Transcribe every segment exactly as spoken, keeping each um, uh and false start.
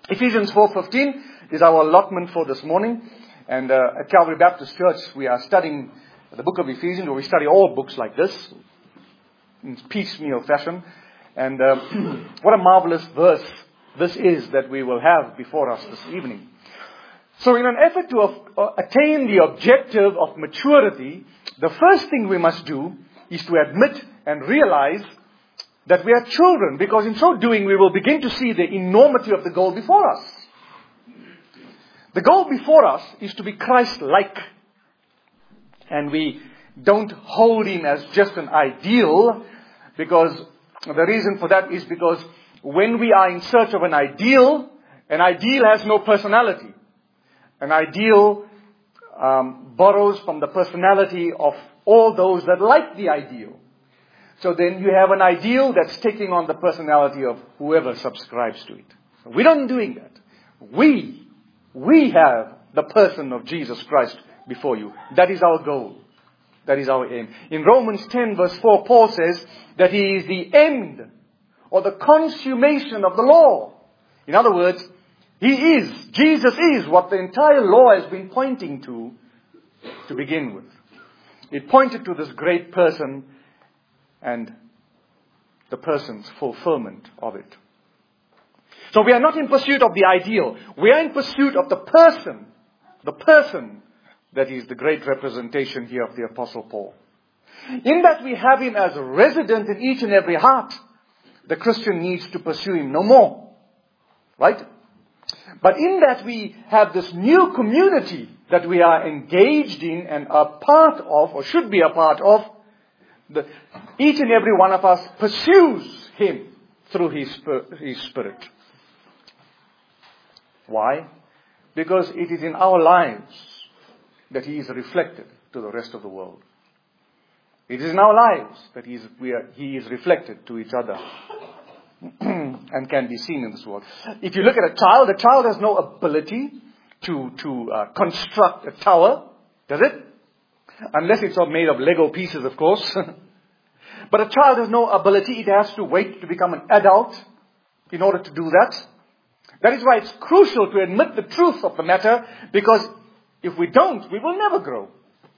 Ephesians four fifteen is our allotment for this morning. And uh, at Calvary Baptist Church, we are studying the book of Ephesians, where we study all books like this, in piecemeal fashion. And uh, what a marvelous verse this is that we will have before us this evening. So in an effort to uh, attain the objective of maturity, the first thing we must do is to admit and realize that we are children, because in so doing we will begin to see the enormity of the goal before us. The goal before us is to be Christ-like. And we don't hold Him as just an ideal, because the reason for that is because when we are in search of an ideal, an ideal has no personality. An ideal um, borrows from the personality of all those that like the ideal. So then you have an ideal that's taking on the personality of whoever subscribes to it. So we're not doing that. We, we have the person of Jesus Christ before you. That is our goal. That is our aim. In Romans ten verse four, Paul says that He is the end or the consummation of the law. In other words, He is, Jesus is what the entire law has been pointing to, to begin with. It pointed to this great person and the person's fulfillment of it. So we are not in pursuit of the ideal. We are in pursuit of the person. The person that is the great representation here of the Apostle Paul. In that we have Him as a resident in each and every heart, the Christian needs to pursue Him no more. Right? But in that we have this new community that we are engaged in and are part of, or should be a part of, the, each and every one of us pursues Him through His, His Spirit. Why? Because it is in our lives that He is reflected to the rest of the world. It is in our lives that He is, we are, He is reflected to each other and can be seen in this world. If you look at a child, a child has no ability to, to uh, construct a tower, does it? Unless it's all made of Lego pieces, of course. But a child has no ability. It has to wait to become an adult in order to do that. That is why it's crucial to admit the truth of the matter, because if we don't, we will never grow.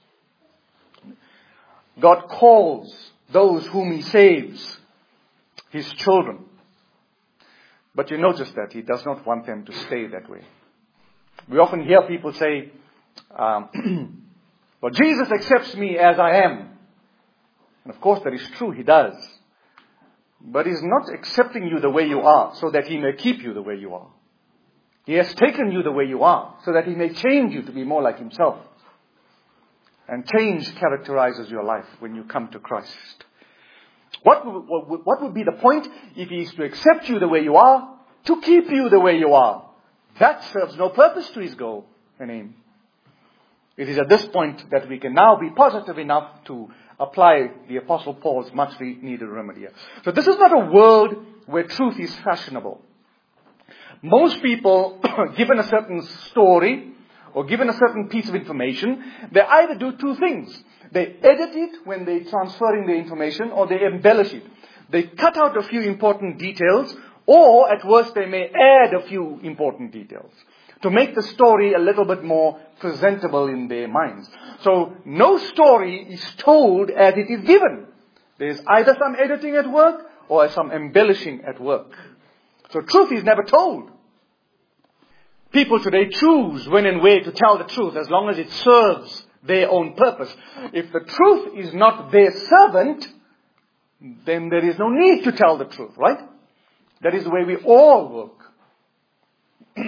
God calls those whom He saves His children. But you notice that He does not want them to stay that way. We often hear people say, um, well, Jesus accepts me as I am. And of course that is true, He does. But He's not accepting you the way you are so that He may keep you the way you are. He has taken you the way you are so that He may change you to be more like Himself. And change characterizes your life when you come to Christ. What, what, what would be the point if He is to accept you the way you are, to keep you the way you are? That serves no purpose to His goal and aim. It is at this point that we can now be positive enough to apply the Apostle Paul's much needed remedy. So this is not a world where truth is fashionable. Most people, given a certain story or given a certain piece of information, they either do two things. They edit it when they're transferring the information, or they embellish it. They cut out a few important details, or at worst they may add a few important details to make the story a little bit more presentable in their minds. So no story is told as it is given. There is either some editing at work or some embellishing at work. So truth is never told. People today choose when and where to tell the truth as long as it serves their own purpose. If the truth is not their servant, then there is no need to tell the truth, right? That is the way we all work.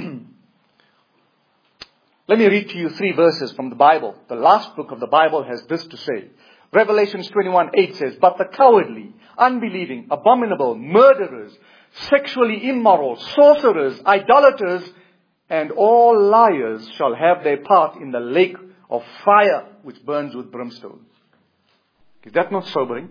Let me read to you three verses from the Bible. The last book of the Bible has this to say. Revelations twenty-one eight says, "But the cowardly, unbelieving, abominable, murderers, sexually immoral, sorcerers, idolaters, and all liars shall have their part in the lake of fire which burns with brimstone." Is that not sobering?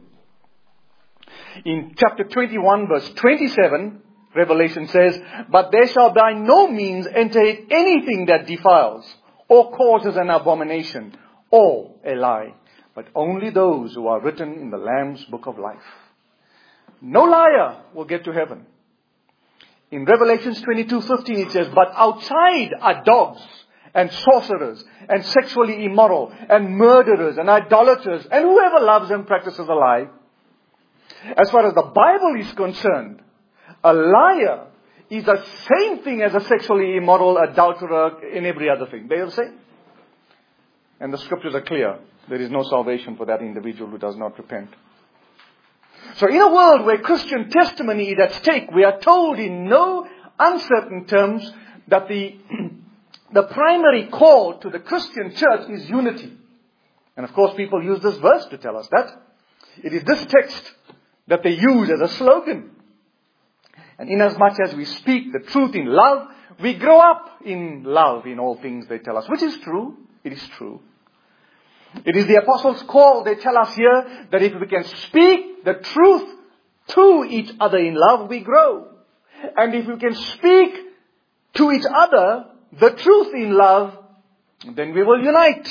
In chapter twenty-one verse twenty-seven, Revelation says, "But there shall by no means enter anything that defiles, or causes an abomination, or a lie, but only those who are written in the Lamb's book of life." No liar will get to heaven. In Revelation twenty-two fifteen it says, but outside are dogs and sorcerers and sexually immoral and murderers and idolaters and whoever loves and practices a lie. As far as the Bible is concerned, a liar is the same thing as a sexually immoral adulterer in every other thing. They are the same. And the scriptures are clear. There is no salvation for that individual who does not repent. So in a world where Christian testimony is at stake, we are told in no uncertain terms that the, the primary call to the Christian church is unity. And of course people use this verse to tell us that. It is this text that they use as a slogan. And inasmuch as we speak the truth in love, we grow up in love in all things, they tell us. Which is true. It is true. It is the apostles' call, they tell us here, that if we can speak the truth to each other in love, we grow. And if we can speak to each other the truth in love, then we will unite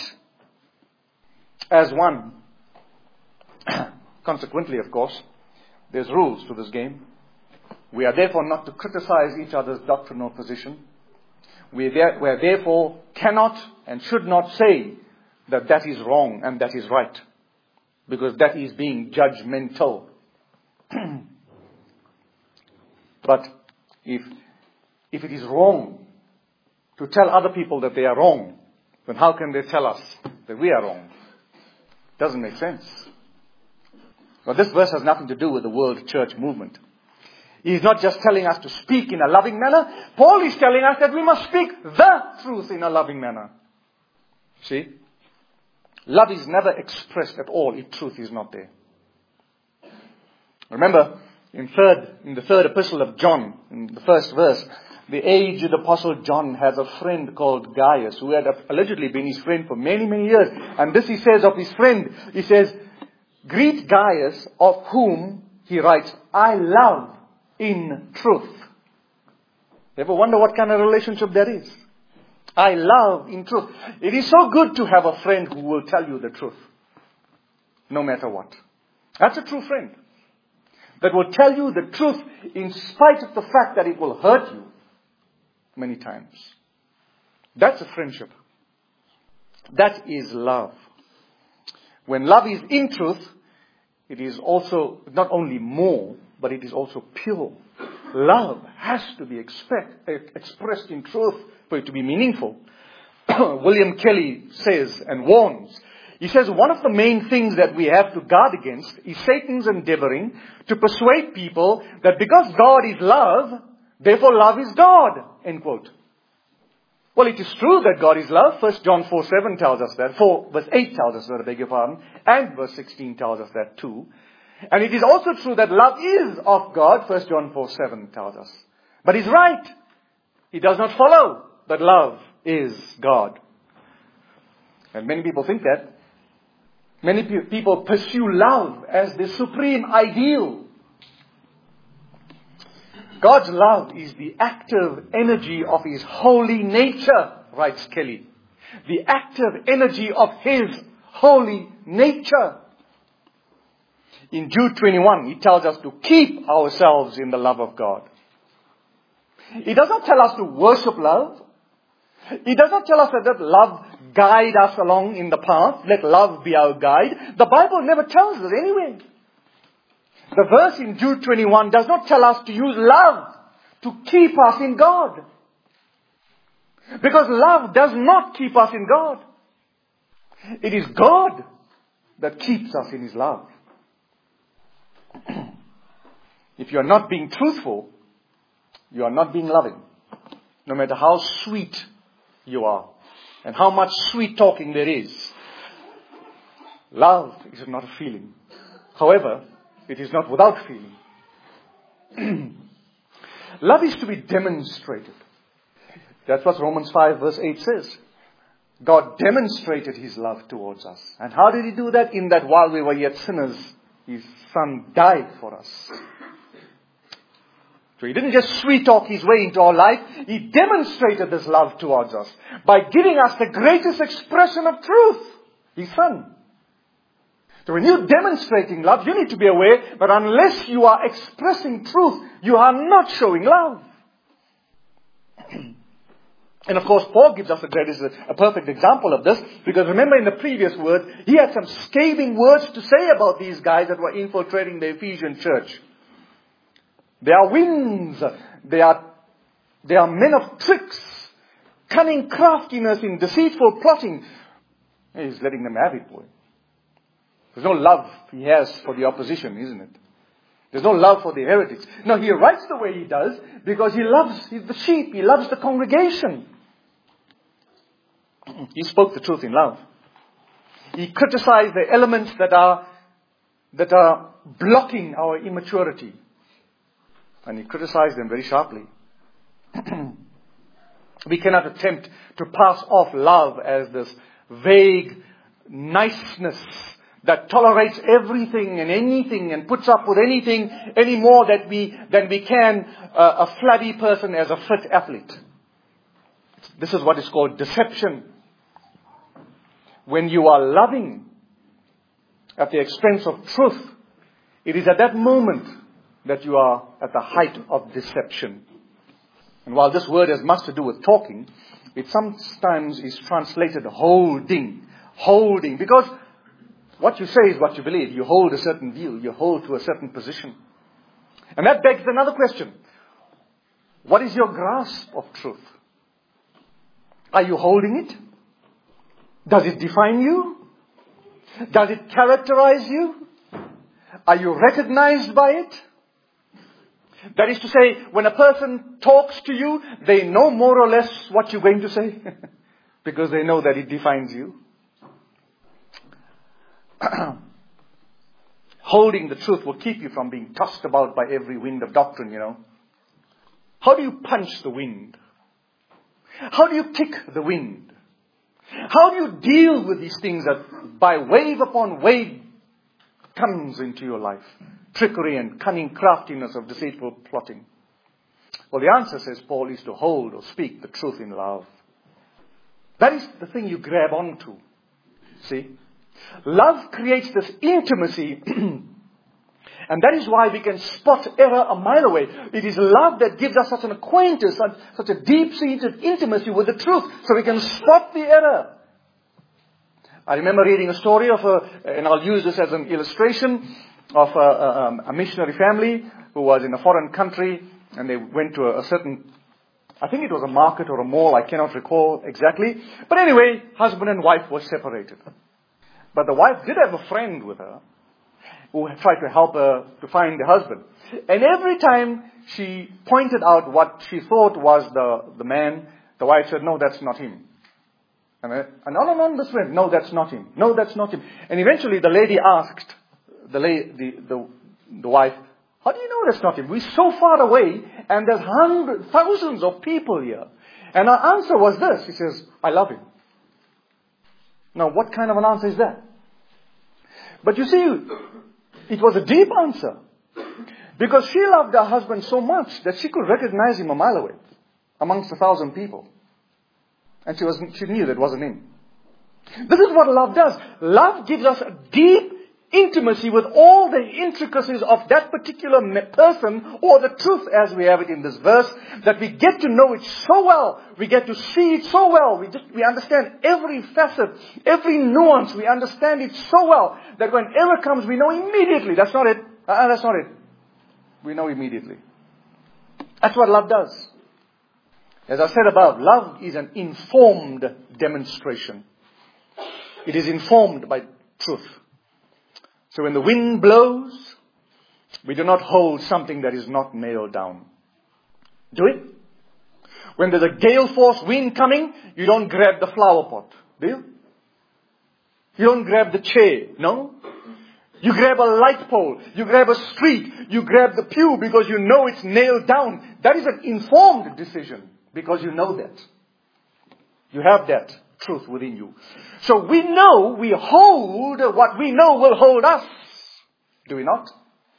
as one. Consequently, of course, there's rules to this game. We are therefore not to criticize each other's doctrinal position. We, there, we therefore cannot and should not say that that is wrong and that is right, because that is being judgmental. But if, if it is wrong to tell other people that they are wrong, then how can they tell us that we are wrong? Doesn't make sense. Well, this verse has nothing to do with the world church movement. He is not just telling us to speak in a loving manner. Paul is telling us that we must speak the truth in a loving manner. See? Love is never expressed at all if truth is not there. Remember, in third, in the third epistle of John, in the first verse, the aged apostle John has a friend called Gaius, who had allegedly been his friend for many, many years. And this he says of his friend. He says, greet Gaius, of whom, he writes, I love in truth. You ever wonder what kind of relationship that is? I love in truth. It is so good to have a friend who will tell you the truth, no matter what. That's a true friend. That will tell you the truth in spite of the fact that it will hurt you many times. That's a friendship. That is love. When love is in truth, it is also not only more, but it is also pure. Love has to be expect, expressed in truth for it to be meaningful. William Kelly says and warns. He says one of the main things that we have to guard against is Satan's endeavoring to persuade people that because God is love, therefore love is God. End quote. Well, it is true that God is love. First John four seven tells us that. four verse eight tells us that, I beg your pardon. And verse sixteen tells us that too. And it is also true that love is of God. First John four seven tells us. But he's right. It does not follow that love is God. And many people think that. Many pe- people pursue love as the supreme ideal. God's love is the active energy of His holy nature, writes Kelly. The active energy of His holy nature. In Jude twenty-one, he tells us to keep ourselves in the love of God. He does not tell us to worship love. He does not tell us that let love guide us along in the path. Let love be our guide. The Bible never tells us anyway. The verse in Jude twenty-one does not tell us to use love to keep us in God. Because love does not keep us in God. It is God that keeps us in His love. If you are not being truthful, you are not being loving. No matter how sweet you are and how much sweet talking there is. Love is not a feeling. However, it is not without feeling. Love is to be demonstrated. That's what Romans five verse eight says. God demonstrated His love towards us. And how did He do that? In that while we were yet sinners, His Son died for us. So He didn't just sweet talk His way into our life. He demonstrated this love towards us by giving us the greatest expression of truth, His Son. So when you're demonstrating love, you need to be aware that unless you are expressing truth, you are not showing love. And of course, Paul gives us a great, is a, a perfect example of this, because remember in the previous word, he had some scathing words to say about these guys that were infiltrating the Ephesian church. They are winds. They are, they are men of tricks, cunning craftiness in deceitful plotting. He's letting them have it, boy. There's no love he has for the opposition, isn't it? There's no love for the heretics. No, he writes the way he does because he loves the sheep. He loves the congregation. He spoke the truth in love. He criticized the elements that are, that are blocking our immaturity. And he criticized them very sharply. We cannot attempt to pass off love as this vague niceness that tolerates everything and anything and puts up with anything any more that we, than we can uh, a flabby person as a fit athlete. This is what is called deception. When you are loving at the expense of truth, it is at that moment that you are at the height of deception. And while this word has much to do with talking, it sometimes is translated holding. Holding. Because what you say is what you believe. You hold a certain view. You hold to a certain position. And that begs another question. What is your grasp of truth? Are you holding it? Does it define you? Does it characterize you? Are you recognized by it? That is to say, when a person talks to you, they know more or less what you're going to say. Because they know that it defines you. Holding the truth will keep you from being tossed about by every wind of doctrine, you know. How do you punch the wind? How do you kick the wind? How do you deal with these things that by wave upon wave comes into your life? Trickery and cunning craftiness of deceitful plotting. Well, the answer, says Paul, is to hold or speak the truth in love. That is the thing you grab onto. See? Love creates this intimacy. And that is why we can spot error a mile away. It is love that gives us such an acquaintance, such, such a deep-seated intimacy with the truth, so we can spot the error. I remember reading a story of a, and I'll use this as an illustration, of a, a, a missionary family who was in a foreign country, and they went to a, a certain, I think it was a market or a mall, I cannot recall exactly. But anyway, husband and wife were separated. But the wife did have a friend with her who tried to help her to find the husband. And every time she pointed out what she thought was the, the man, the wife said, no, that's not him. And, I, and on and on this went, no, that's not him. No, that's not him. And eventually the lady asked, the, la- the, the, the wife, how do you know that's not him? We're so far away and there's hundreds, thousands of people here. And her answer was this. She says, I love him. Now, what kind of an answer is that? But you see, it was a deep answer. Because she loved her husband so much that she could recognize him a mile away amongst a thousand people. And she was she knew that it wasn't him. This is what love does. Love gives us a deep intimacy with all the intricacies of that particular person, or the truth as we have it in this verse, that we get to know it so well. We get to see it so well. We just we understand every facet, every nuance. We understand it so well that when error comes, we know immediately. That's not it. Uh, that's not it. We know immediately. That's what love does. As I said above, love is an informed demonstration. It is informed by truth. So when the wind blows, we do not hold something that is not nailed down. Do it? When there's a gale force wind coming, you don't grab the flower pot, do you? You don't grab the chair, no? You grab a light pole, you grab a street, you grab the pew because you know it's nailed down. That is an informed decision because you know that. You have that truth within you. So we know, we hold what we know will hold us. Do we not?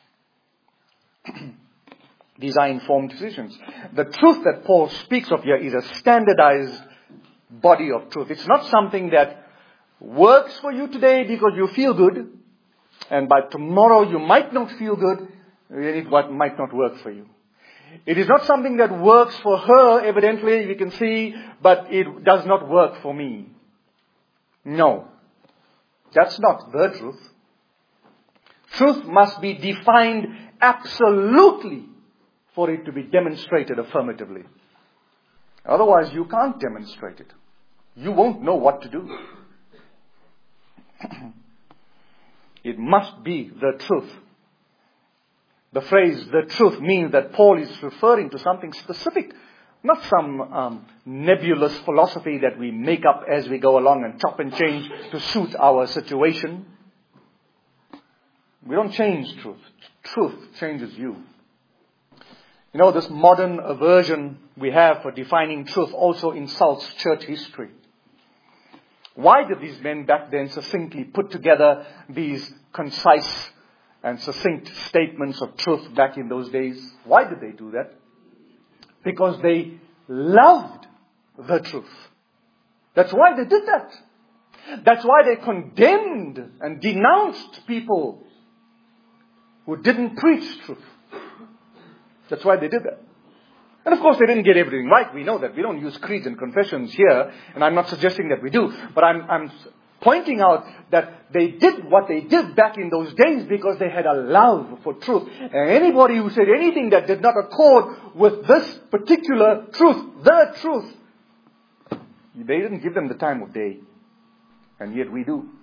These are informed decisions. The truth that Paul speaks of here is a standardized body of truth. It's not something that works for you today because you feel good, and by tomorrow you might not feel good, and it might not work for you. It is not something that works for her, evidently, we can see, but it does not work for me. No. That's not the truth. Truth must be defined absolutely for it to be demonstrated affirmatively. Otherwise, you can't demonstrate it. You won't know what to do. It must be the truth. The phrase, the truth, means that Paul is referring to something specific, not some um, nebulous philosophy that we make up as we go along and chop and change to suit our situation. We don't change truth. Truth changes you. You know, this modern aversion we have for defining truth also insults church history. Why did these men back then succinctly put together these concise and succinct statements of truth back in those days? Why did they do that? Because they loved the truth. That's why they did that. That's why they condemned and denounced people who didn't preach truth. That's why they did that. And of course they didn't get everything right. We know that. We don't use creeds and confessions here. And I'm not suggesting that we do. But I'm, I'm pointing out that they did what they did back in those days because they had a love for truth. And anybody who said anything that did not accord with this particular truth, the truth, they didn't give them the time of day. And yet we do.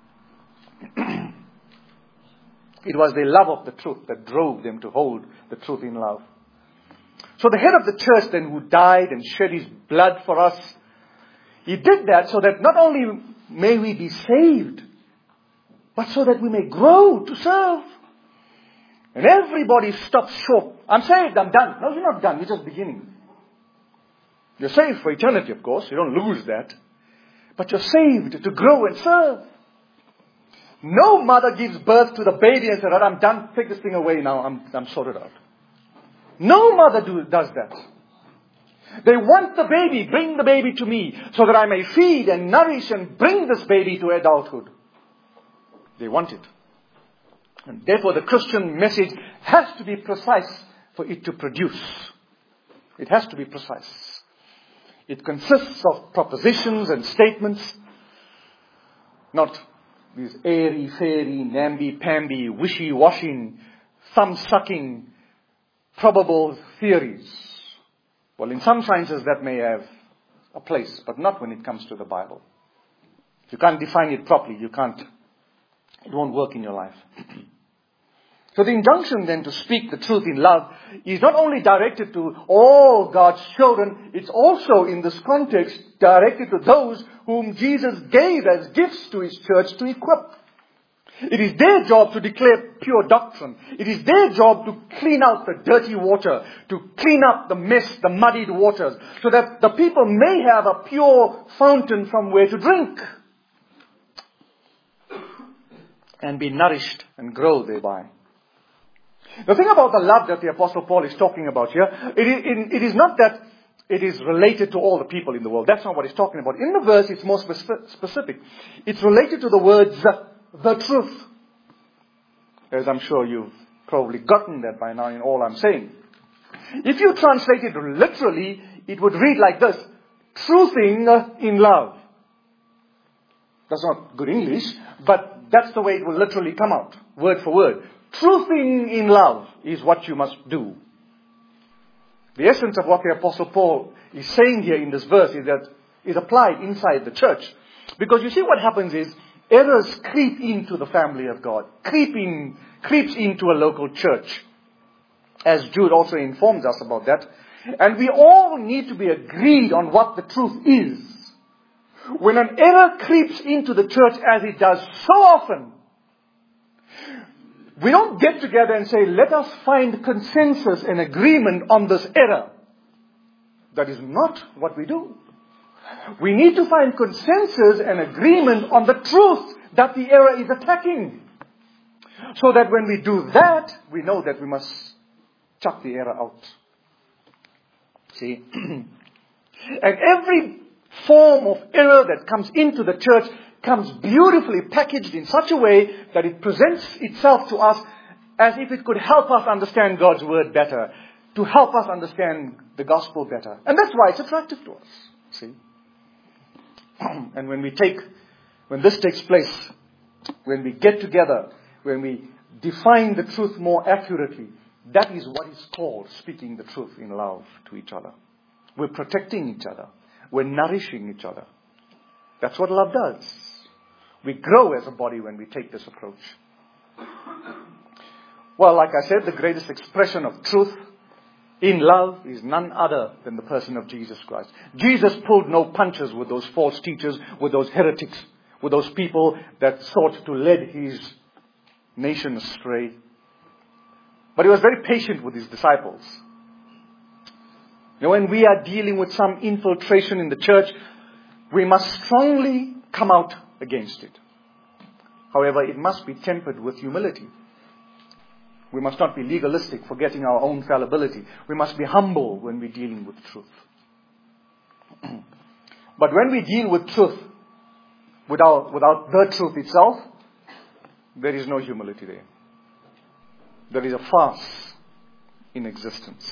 It was their love of the truth that drove them to hold the truth in love. So the head of the church then, who died and shed his blood for us, he did that so that not only may we be saved, but so that we may grow to serve. And everybody stops short. I'm saved, I'm done. No, you're not done. You're just beginning. You're saved for eternity, of course. You don't lose that. But you're saved to grow and serve. No mother gives birth to the baby and says, I'm done, take this thing away now, I'm, I'm sorted out. No mother do, does that. They want the baby, bring the baby to me, so that I may feed and nourish and bring this baby to adulthood. They want it. And therefore the Christian message has to be precise for it to produce. It has to be precise. It consists of propositions and statements, not these airy-fairy, namby-pamby, wishy-washy, thumb-sucking, probable theories. Well, in some sciences that may have a place, but not when it comes to the Bible. If you can't define it properly, you can't, it won't work in your life. So the injunction then to speak the truth in love is not only directed to all God's children, it's also in this context directed to those whom Jesus gave as gifts to His church to equip. It is their job to declare pure doctrine. It is their job to clean out the dirty water, to clean up the mess, the muddied waters, so that the people may have a pure fountain from where to drink and be nourished and grow thereby. The thing about the love that the Apostle Paul is talking about here, it is, it is not that it is related to all the people in the world. That's not what he's talking about. In the verse, it's more specific. It's related to the words, the truth. As I'm sure you've probably gotten that by now in all I'm saying. If you translate it literally, it would read like this: truthing in love. That's not good English, but that's the way it will literally come out, word for word. Truthing in love is what you must do. The essence of what the Apostle Paul is saying here in this verse is that is applied inside the church. Because you see what happens is, errors creep into the family of God, creep in, creeps into a local church. As Jude also informs us about that. And we all need to be agreed on what the truth is. When an error creeps into the church, as it does so often, we don't get together and say, let us find consensus and agreement on this error. That is not what we do. We need to find consensus and agreement on the truth that the error is attacking. So that when we do that, we know that we must chuck the error out. See? And every form of error that comes into the church comes beautifully packaged in such a way that it presents itself to us as if it could help us understand God's Word better. to help us understand the gospel better. And that's why it's attractive to us. See? And when we take, when this takes place, when we get together, when we define the truth more accurately, that is what is called speaking the truth in love to each other. We're protecting each other. We're nourishing each other. That's what love does. We grow as a body when we take this approach. Well, like I said, the greatest expression of truth in love is none other than the person of Jesus Christ. Jesus pulled no punches with those false teachers, with those heretics, with those people that sought to lead his nation astray. But he was very patient with his disciples. You know, when we are dealing with some infiltration in the church, we must strongly come out against it. However, it must be tempered with humility. We must not be legalistic, forgetting our own fallibility. We must be humble when we're dealing with truth. But when we deal with truth without, without the truth itself, there is no humility there. There is a farce in existence.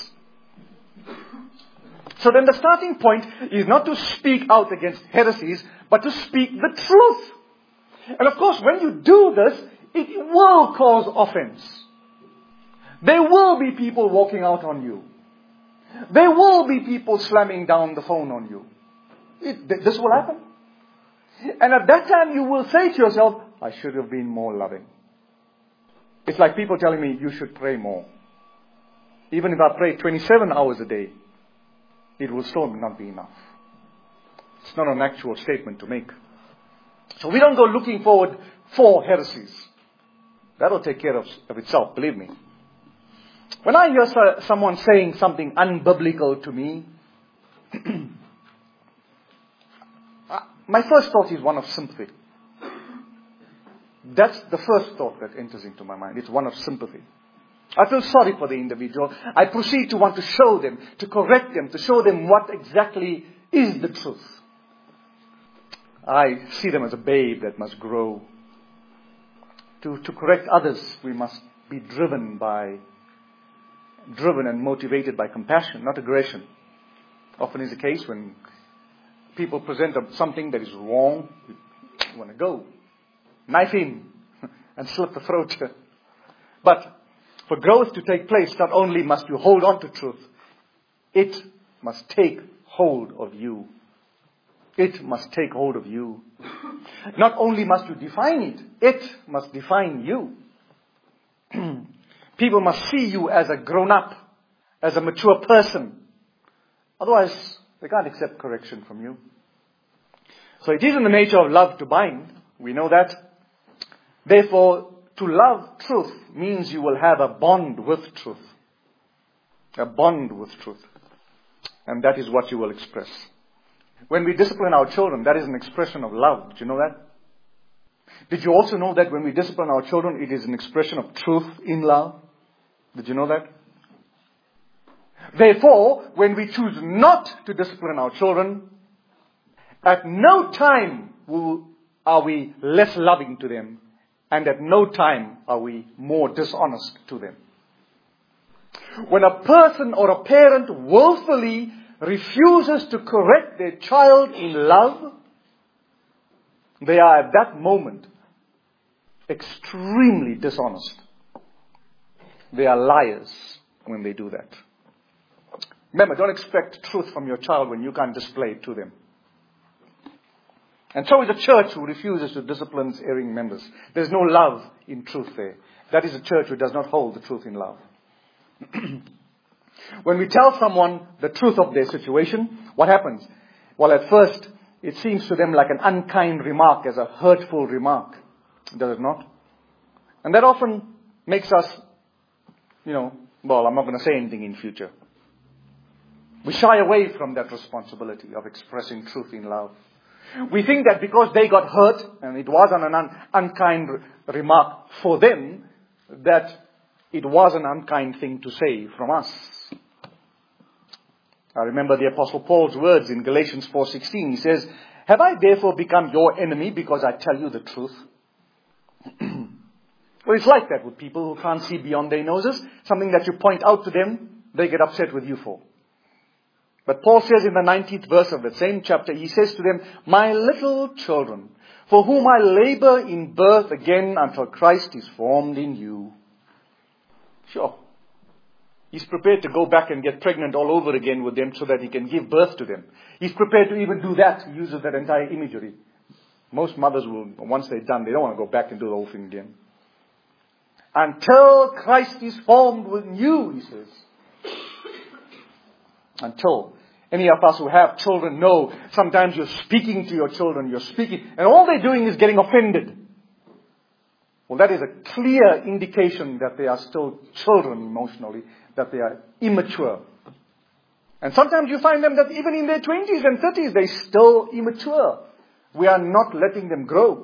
So then the starting point is not to speak out against heresies, but to speak the truth. And of course, when you do this, it will cause offense. There will be people walking out on you. There will be people slamming down the phone on you. It, this will happen. And at that time you will say to yourself, I should have been more loving. It's like people telling me, you should pray more. Even if I pray twenty-seven hours a day, it will still not be enough. It's not an actual statement to make. So we don't go looking forward for heresies. That'll take care of, of itself, believe me. When I hear someone saying something unbiblical to me, my first thought is one of sympathy. That's the first thought that enters into my mind. It's one of sympathy. I feel sorry for the individual. I proceed to want to show them, to correct them, to show them what exactly is the truth. I see them as a babe that must grow. To, to correct others, we must be driven by driven and motivated by compassion, not aggression. Often is the case when people present something that is wrong, you want to go, knife in, and slit the throat. But for growth to take place, not only must you hold on to truth, it must take hold of you. It must take hold of you. Not only must you define it, it must define you. People must see you as a grown-up, as a mature person. Otherwise, they can't accept correction from you. So it is in the nature of love to bind. We know that. Therefore, to love truth means you will have a bond with truth. A bond with truth. And that is what you will express. When we discipline our children, that is an expression of love. Did you know that? Did you also know that when we discipline our children, it is an expression of truth in love? Did you know that? Therefore, when we choose not to discipline our children, at no time will, are we less loving to them, and at no time are we more dishonest to them. When a person or a parent willfully refuses to correct their child in love, they are at that moment extremely dishonest. They are liars when they do that. Remember, don't expect truth from your child when you can't display it to them. And so is a church who refuses to discipline its erring members. There's no love in truth there. That is a church who does not hold the truth in love. When we tell someone the truth of their situation, what happens? Well, at first, it seems to them like an unkind remark, as a hurtful remark. Does it not? And that often makes us, you know, well, I'm not going to say anything in future. We shy away from that responsibility of expressing truth in love. We think that because they got hurt, and it wasn't an un- unkind re- remark for them, that it was an unkind thing to say from us. I remember the Apostle Paul's words in Galatians four sixteen. He says, "Have I therefore become your enemy because I tell you the truth?" Well, it's like that with people who can't see beyond their noses. Something that you point out to them, they get upset with you for. But Paul says in the nineteenth verse of the same chapter, he says to them, my little children, for whom I labor in birth again until Christ is formed in you. Sure. He's prepared to go back and get pregnant all over again with them so that he can give birth to them. He's prepared to even do that. He uses that entire imagery. Most mothers will, once they're done, they don't want to go back and do the whole thing again. Until Christ is formed within you, he says. Until. Any of us who have children know sometimes you're speaking to your children, you're speaking, and all they're doing is getting offended. Well, that is a clear indication that they are still children emotionally, that they are immature. And sometimes you find them that even in their twenties and thirties, they're still immature. We are not letting them grow.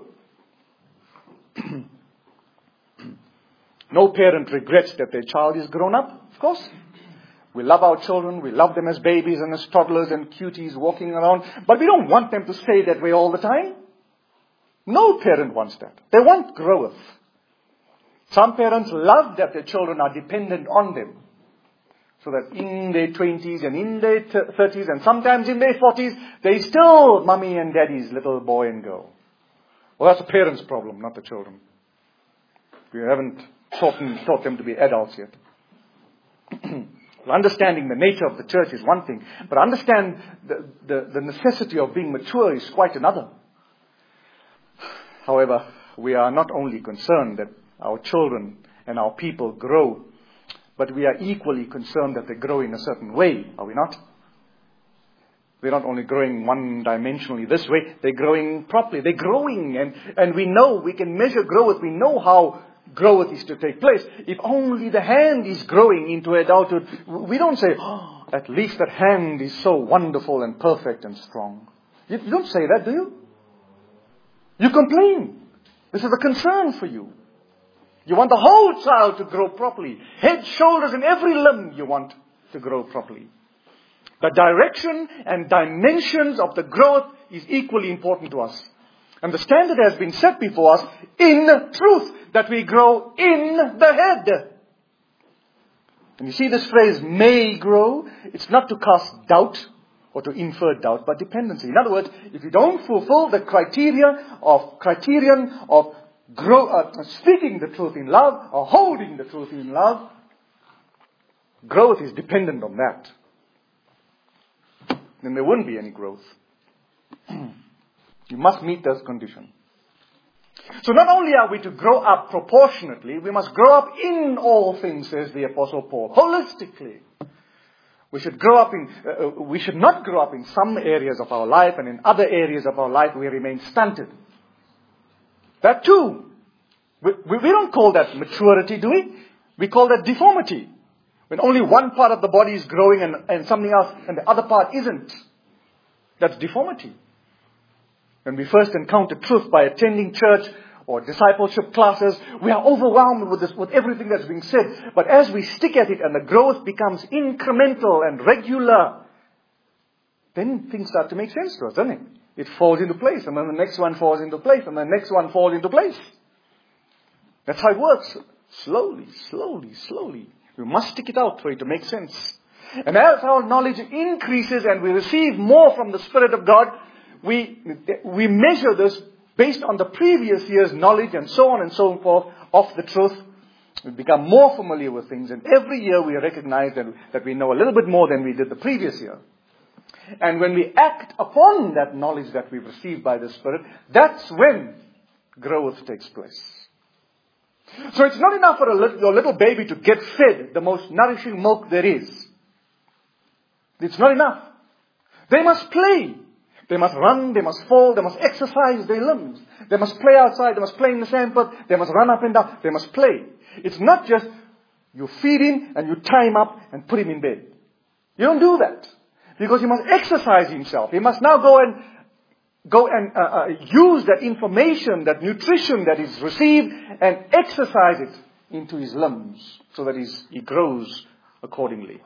No parent regrets that their child is grown up, of course. We love our children, we love them as babies and as toddlers and cuties walking around, but we don't want them to stay that way all the time. No parent wants that. They want growth. Some parents love that their children are dependent on them. So that in their twenties and in their thirties and sometimes in their forties, they're still mommy and daddy's little boy and girl. Well, that's a parent's problem, not the children. We haven't taught them, taught them to be adults yet. Understanding the nature of the church is one thing, but understand the, the, the necessity of being mature is quite another. However, we are not only concerned that our children and our people grow, but we are equally concerned that they grow in a certain way, are we not? They're not only growing one-dimensionally this way, they're growing properly. They're growing, and, and we know, we can measure growth, we know how growth is to take place. If only the hand is growing into adulthood, we don't say, oh, at least that hand is so wonderful and perfect and strong. You don't say that, do you? You complain. This is a concern for you. You want the whole child to grow properly. Head, shoulders, and every limb you want to grow properly. The direction and dimensions of the growth is equally important to us. And the standard has been set before us in truth, that we grow in the head. And you see this phrase, may grow, it's not to cast doubt or to infer doubt, but dependency. In other words, if you don't fulfill the criteria of criterion of grow, uh, speaking the truth in love or holding the truth in love, growth is dependent on that. Then there wouldn't be any growth. You must meet those conditions. So not only are we to grow up proportionately, we must grow up in all things, says the Apostle Paul, holistically. We should grow up in, uh, we should not grow up in some areas of our life, and in other areas of our life we remain stunted. That too. We, we, we don't call that maturity, do we? We call that deformity. When only one part of the body is growing and, and something else, and the other part isn't. That's deformity. When we first encounter truth by attending church or discipleship classes, we are overwhelmed with this, with everything that's being said. But as we stick at it and the growth becomes incremental and regular, then things start to make sense to us, doesn't it? It falls into place, and then the next one falls into place, and the next one falls into place. That's how it works. Slowly, slowly, slowly. We must stick it out for it to make sense. And as our knowledge increases and we receive more from the Spirit of God, we, we measure this based on the previous year's knowledge and so on and so forth of the truth. We become more familiar with things, and every year we recognize that, that we know a little bit more than we did the previous year. And when we act upon that knowledge that we've received by the Spirit, that's when growth takes place. So it's not enough for a little, your little baby to get fed the most nourishing milk there is. It's not enough. They must play. They must run, they must fall, they must exercise their limbs. They must play outside, they must play in the sandpit, they must run up and down, they must play. It's not just you feed him and you tie him up and put him in bed. You don't do that. Because he must exercise himself. He must now go and go and uh, uh, use that information, that nutrition that is received, and exercise it into his limbs so that he's, he grows accordingly.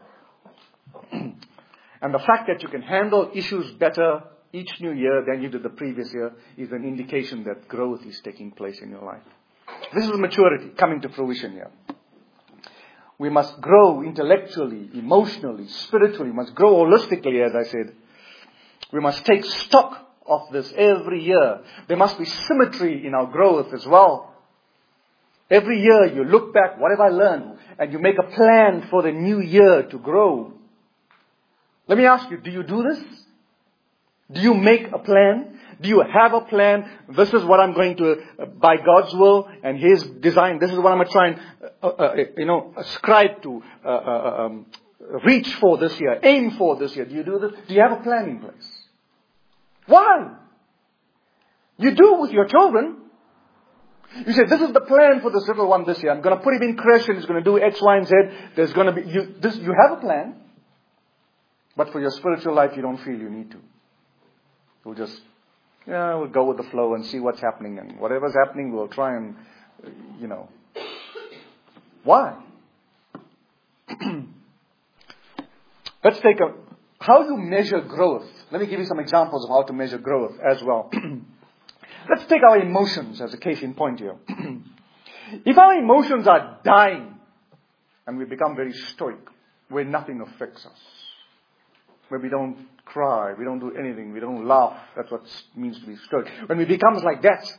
And the fact that you can handle issues better each new year than you did the previous year is an indication that growth is taking place in your life. This is maturity coming to fruition here. We must grow intellectually, emotionally, spiritually. We must grow holistically, as I said. We must take stock of this every year. There must be symmetry in our growth as well. Every year you look back, what have I learned? And you make a plan for the new year to grow. Let me ask you, do you do this? Do you make a plan? Do you have a plan? This is what I'm going to, uh, by God's will and His design, this is what I'm going to try and, uh, uh, you know, ascribe to, uh, uh, um, reach for this year, aim for this year. Do you do this? Do you have a plan in place? Why? You do with your children. You say, this is the plan for this little one this year. I'm going to put him in creche and he's going to do X, Y, and Z. There's going to be, you, this, you have a plan. But for your spiritual life, you don't feel you need to. You'll just, yeah, we'll go with the flow and see what's happening. And whatever's happening, we'll try and, you know. Why? Let's take a, how you measure growth. Let me give you some examples of how to measure growth as well. Let's take our emotions as a case in point here. If our emotions are dying and we become very stoic, where nothing affects us, where we don't cry, we don't do anything, we don't laugh, that's what it means to be stoic. When we become like that,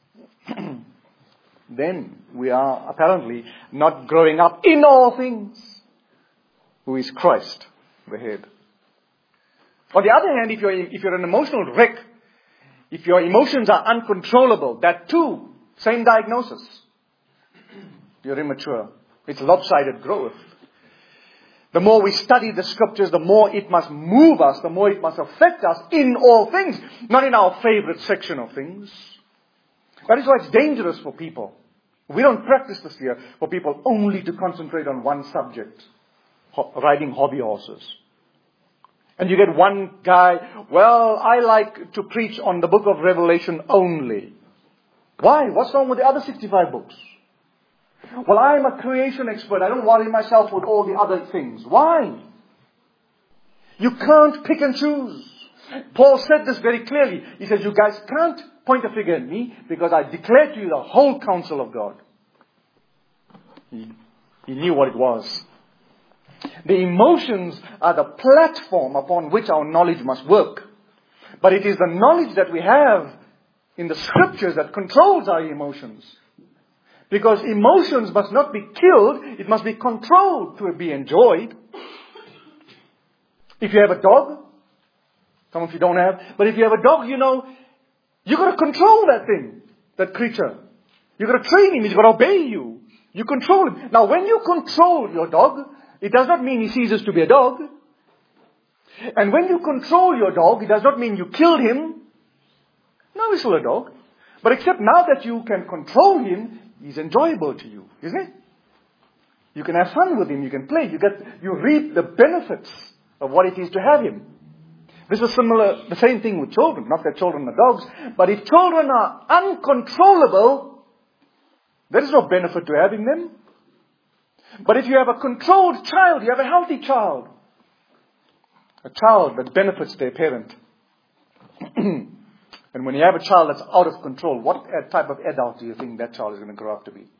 then we are apparently not growing up in all things, who is Christ, the head. On the other hand, if you're, if you're an emotional wreck, if your emotions are uncontrollable, that too, same diagnosis. You're immature. It's lopsided growth. The more we study the scriptures, the more it must move us, the more it must affect us in all things, not in our favorite section of things. That is why it's dangerous for people. We don't practice this here for people only to concentrate on one subject, ho- riding hobby horses. And you get one guy, well, I like to preach on the book of Revelation only. Why? What's wrong with the other sixty-five books? Well, I'm a creation expert. I don't worry myself with all the other things. Why? You can't pick and choose. Paul said this very clearly. He says, you guys can't point a finger at me because I declare to you the whole counsel of God. He, he knew what it was. The emotions are the platform upon which our knowledge must work. But it is the knowledge that we have in the scriptures that controls our emotions. Because emotions must not be killed, it must be controlled to be enjoyed. If you have a dog, some of you don't have, but if you have a dog, you know, you've got to control that thing, that creature. You've got to train him, he's got to obey you. You control him. Now when you control your dog, it does not mean he ceases to be a dog. And when you control your dog, it does not mean you killed him. No, he's still a dog. But except now that you can control him, he's enjoyable to you, isn't it? You can have fun with him, you can play, you get, you reap the benefits of what it is to have him. This is similar, the same thing with children. Not that children are dogs, but if children are uncontrollable, there is no benefit to having them. But if you have a controlled child, you have a healthy child. A child that benefits their parent. And when you have a child that's out of control, what type of adult do you think that child is going to grow up to be?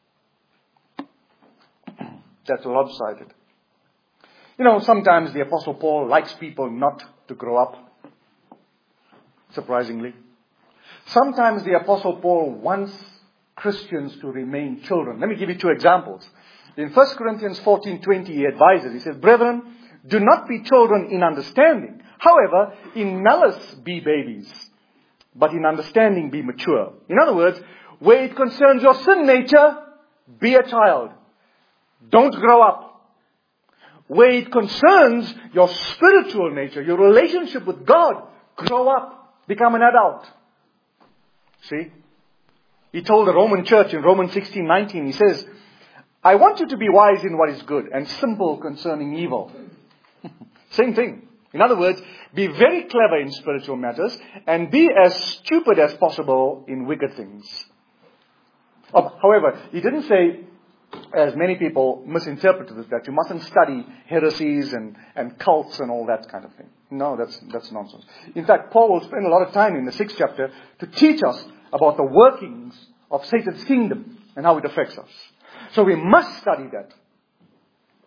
That's lopsided. You know, sometimes the Apostle Paul likes people not to grow up. Surprisingly. Sometimes the Apostle Paul wants Christians to remain children. Let me give you two examples. In First Corinthians fourteen twenty, he advises, he says, brethren, do not be children in understanding. However, in malice be babies, but in understanding be mature. In other words, where it concerns your sin nature, be a child. Don't grow up. Where it concerns your spiritual nature, your relationship with God, grow up. Become an adult. See? He told the Roman church in Romans sixteen nineteen, he says, I want you to be wise in what is good and simple concerning evil. Same thing. In other words, be very clever in spiritual matters and be as stupid as possible in wicked things. Oh, however, he didn't say, as many people misinterpret this, that you mustn't study heresies and, and cults and all that kind of thing. No, that's, that's nonsense. In fact, Paul will spend a lot of time in the sixth chapter to teach us about the workings of Satan's kingdom and how it affects us. So we must study that.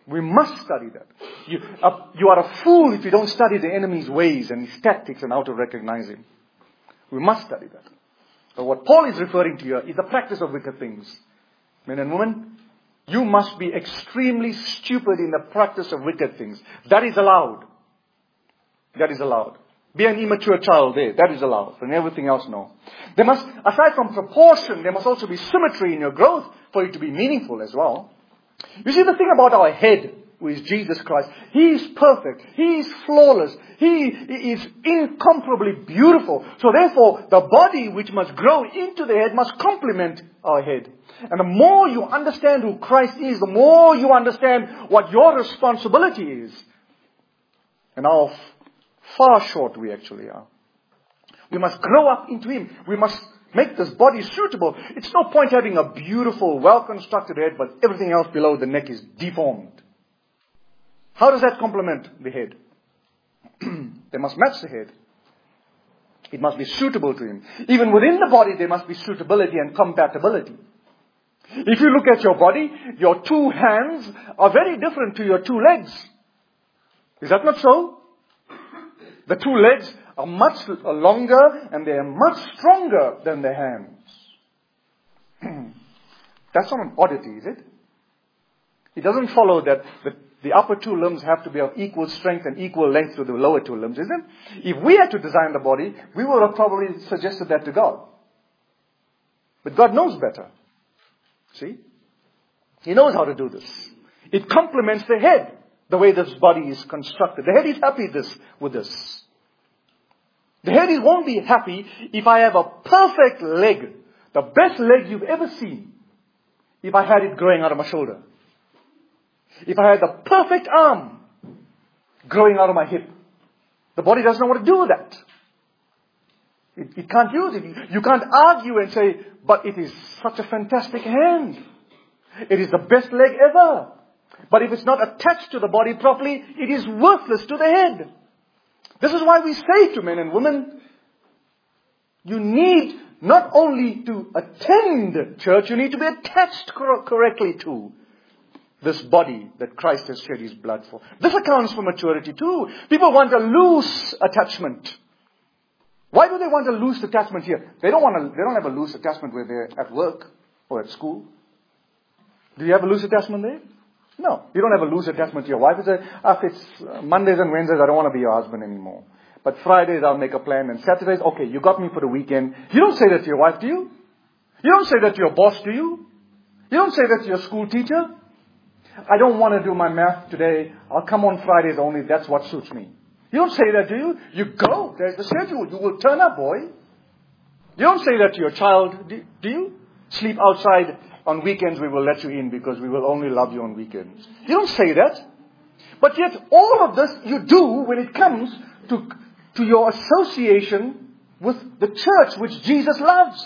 We must study that. You, uh, you are a fool if you don't study the enemy's ways and his tactics and how to recognize him. We must study that. But what Paul is referring to here is the practice of wicked things. Men and women, you must be extremely stupid in the practice of wicked things. That is allowed. That is allowed. Be an immature child there. That is allowed. And everything else, no. There must, aside from proportion, there must also be symmetry in your growth for it to be meaningful as well. You see, the thing about our head, who is Jesus Christ, He is perfect. He is flawless. He is incomparably beautiful. So therefore, the body which must grow into the head must complement our head. And the more you understand who Christ is, the more you understand what your responsibility is. And how far short we actually are. We must grow up into Him. We must make this body suitable. It's no point having a beautiful, well-constructed head, but everything else below the neck is deformed. How does that complement the head? They must match the head. It must be suitable to Him. Even within the body, there must be suitability and compatibility. If you look at your body, your two hands are very different to your two legs. Is that not so? The two legs are much longer and they are much stronger than the hands. That's not an oddity, is it? It doesn't follow that the, the upper two limbs have to be of equal strength and equal length to the lower two limbs, is it? If we had to design the body, we would have probably suggested that to God. But God knows better. See? He knows how to do this. It complements the head, the way this body is constructed. The head is happy this with this. The head is, won't be happy if I have a perfect leg, the best leg you've ever seen, if I had it growing out of my shoulder. If I had the perfect arm growing out of my hip. The body doesn't know what to do with that. It, it can't use it. You can't argue and say, but it is such a fantastic hand. It is the best leg ever. But if it's not attached to the body properly, it is worthless to the head. This is why we say to men and women, you need not only to attend church, you need to be attached cor- correctly to this body that Christ has shed His blood for. This accounts for maturity too. People want a loose attachment. Why do they want a loose attachment here? They don't want to, they don't have a loose attachment where they're at work or at school. Do you have a loose attachment there? No. You don't have a loose attachment to your wife. You say, after it's Mondays and Wednesdays, I don't want to be your husband anymore. But Fridays, I'll make a plan. And Saturdays, okay, you got me for the weekend. You don't say that to your wife, do you? You don't say that to your boss, do you? You don't say that to your school teacher. I don't want to do my math today. I'll come on Fridays only. That's what suits me. You don't say that, do you? You go. There's the schedule. You will turn up, boy. You don't say that to your child, do, do you? Sleep outside. On weekends we will let you in because we will only love you on weekends. You don't say that. But yet all of this you do when it comes to, to your association with the church which Jesus loves.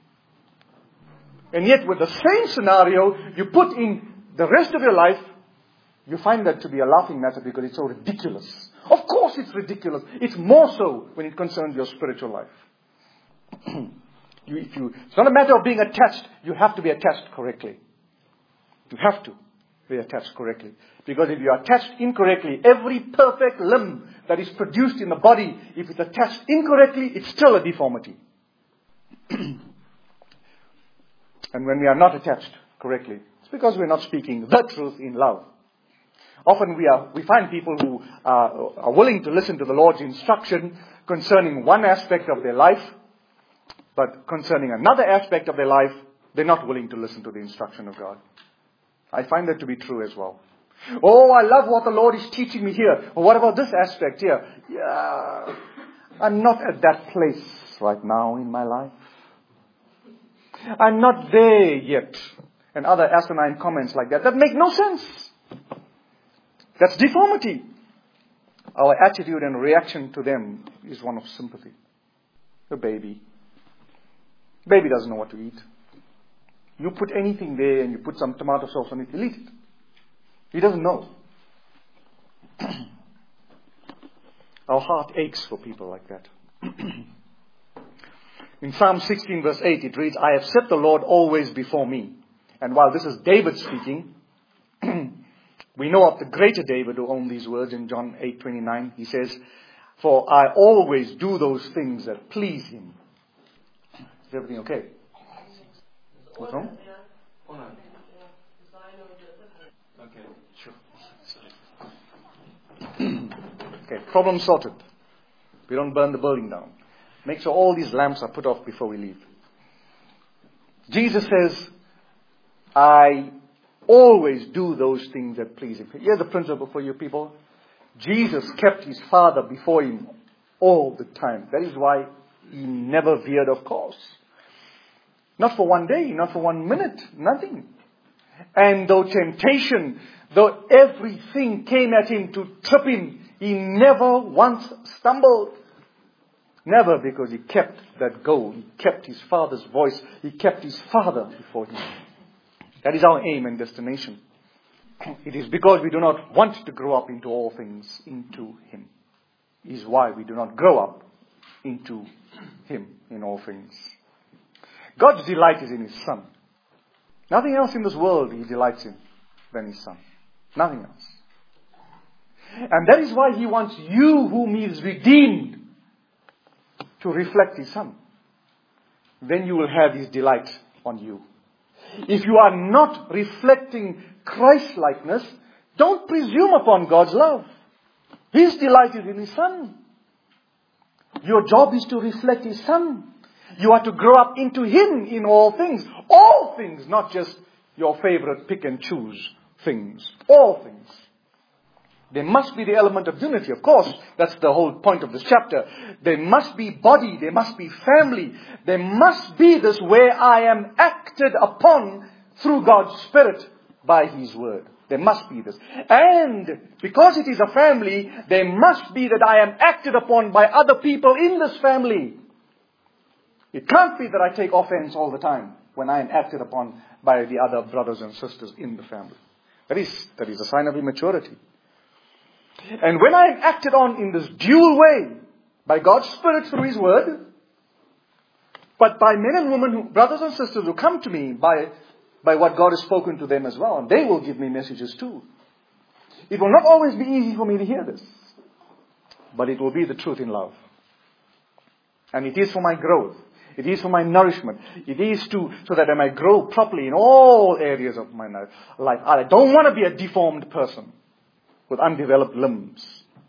And yet with the same scenario you put in the rest of your life, you find that to be a laughing matter because it's so ridiculous. Of course it's ridiculous. It's more so when it concerns your spiritual life. You, if you, it's not a matter of being attached. You have to be attached correctly. You have to be attached correctly. Because if you are attached incorrectly, every perfect limb that is produced in the body, if it's attached incorrectly, it's still a deformity. And when we are not attached correctly, it's because we're not speaking the truth in love. Often we are, we find people who are, are willing to listen to the Lord's instruction concerning one aspect of their life, but concerning another aspect of their life, they're not willing to listen to the instruction of God. I find that to be true as well. Oh, I love what the Lord is teaching me here. Well, what about this aspect here? Yeah, I'm not at that place right now in my life. I'm not there yet. And other asinine comments like that. That make no sense. That's deformity. Our attitude and reaction to them is one of sympathy. A baby. Baby doesn't know what to eat. You put anything there and you put some tomato sauce on it, he'll eat it. He doesn't know. Our heart aches for people like that. In Psalm sixteen verse eight it reads, I have set the Lord always before me. And while this is David speaking, We know of the greater David who owned these words in John eight twenty-nine. He says, "For I always do those things that please him." Is everything okay? What's wrong? Okay, sure. Okay, problem sorted. We don't burn the building down. Make sure all these lamps are put off before we leave. Jesus says, "I always do those things that please him." Here's the principle for you people. Jesus kept his Father before him all the time. That is why he never veered off course. Not for one day, not for one minute, nothing. And though temptation, though everything came at him to trip him, he never once stumbled. Never, because he kept that goal. He kept his Father's voice. He kept his Father before him. That is our aim and destination. It is because we do not want to grow up into all things, into him. Is why we do not grow up into him in all things. God's delight is in his Son. Nothing else in this world he delights in than his Son. Nothing else. And that is why he wants you, whom he has redeemed, to reflect his Son. Then you will have his delight on you. If you are not reflecting Christ-likeness, don't presume upon God's love. His delight is in his Son. Your job is to reflect his Son. You are to grow up into him in all things. All things, not just your favorite pick and choose things. All things. There must be the element of unity, of course. That's the whole point of this chapter. There must be body. There must be family. There must be this where I am acted upon through God's Spirit by his word. There must be this. And because it is a family, there must be that I am acted upon by other people in this family. It can't be that I take offense all the time when I am acted upon by the other brothers and sisters in the family. That is, that is a sign of immaturity. And when I am acted on in this dual way, by God's Spirit through his word, but by men and women, who, brothers and sisters who come to me by, by what God has spoken to them as well, and they will give me messages too. It will not always be easy for me to hear this, but it will be the truth in love. And it is for my growth. It is for my nourishment. It is to, so that I might grow properly in all areas of my life. I don't want to be a deformed person with undeveloped limbs.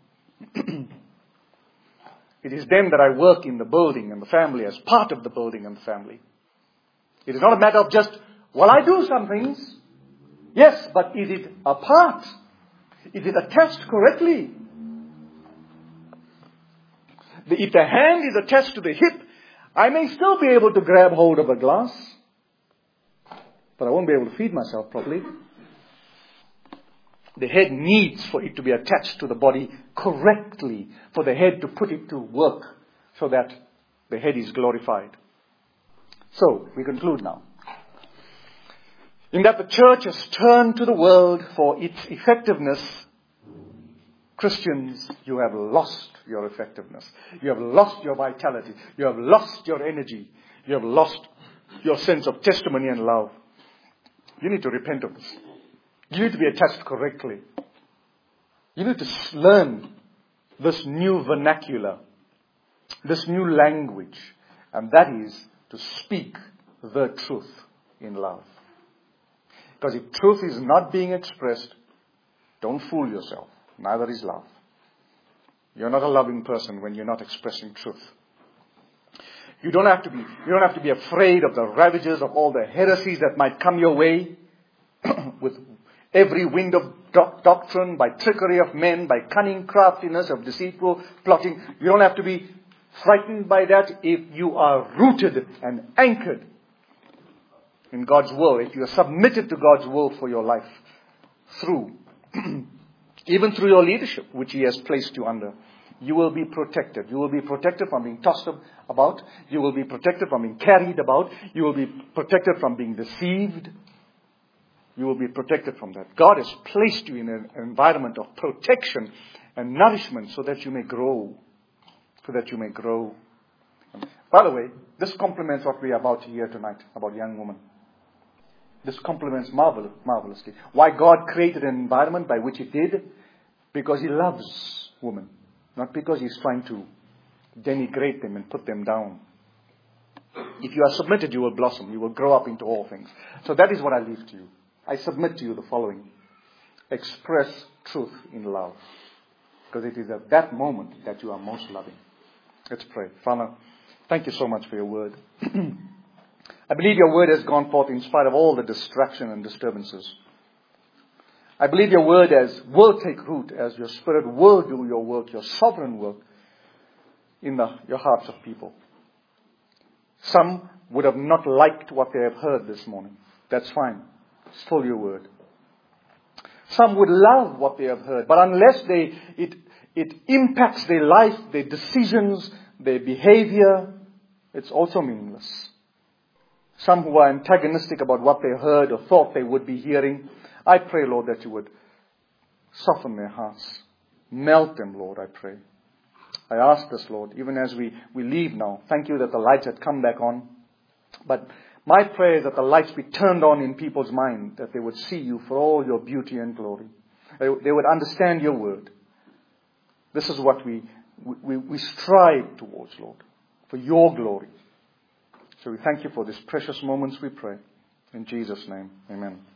It is then that I work in the building and the family, as part of the building and the family. It is not a matter of just, well, I do some things. Yes, but is it a part? Is it attached correctly? If the hand is attached to the hip, I may still be able to grab hold of a glass, but I won't be able to feed myself properly. The head needs for it to be attached to the body correctly, for the head to put it to work, so that the head is glorified. So, we conclude now. In that the church has turned to the world for its effectiveness, Christians, you have lost your effectiveness. You have lost your vitality. You have lost your energy. You have lost your sense of testimony and love. You need to repent of this. You need to be attached correctly. You need to learn this new vernacular, this new language, and that is to speak the truth in love. Because if truth is not being expressed, don't fool yourself. Neither is love. You're not a loving person when you're not expressing truth. You don't have to be, you don't have to be afraid of the ravages of all the heresies that might come your way with every wind of doc- doctrine, by trickery of men, by cunning craftiness of deceitful plotting. You don't have to be frightened by that if you are rooted and anchored in God's will, if you are submitted to God's will for your life through even through your leadership, which he has placed you under. You will be protected. You will be protected from being tossed about. You will be protected from being carried about. You will be protected from being deceived. You will be protected from that. God has placed you in an environment of protection and nourishment so that you may grow. So that you may grow. By the way, this complements what we are about to hear tonight about young women. This complements marvel, marvelously. Why God created an environment by which He did? Because He loves women. Not because He's trying to denigrate them and put them down. If you are submitted, you will blossom. You will grow up into all things. So that is what I leave to you. I submit to you the following. Express truth in love. Because it is at that moment that you are most loving. Let's pray. Father, thank you so much for your word. I believe your word has gone forth in spite of all the distraction and disturbances. I believe your word as will take root, as your Spirit will do your work, your sovereign work in the, your hearts of people. Some would have not liked what they have heard this morning. That's fine. Still your word. Some would love what they have heard, but unless they it it impacts their life, their decisions, their behavior, it's also meaningless. Some who are antagonistic about what they heard or thought they would be hearing, I pray, Lord, that you would soften their hearts. Melt them, Lord, I pray. I ask this, Lord, even as we, we leave now. Thank you that the lights had come back on. But my prayer is that the lights be turned on in people's mind, that they would see you for all your beauty and glory. They, they would understand your word. This is what we, we, we strive towards, Lord, for your glory. So we thank you for these precious moments, we pray. In Jesus' name, amen.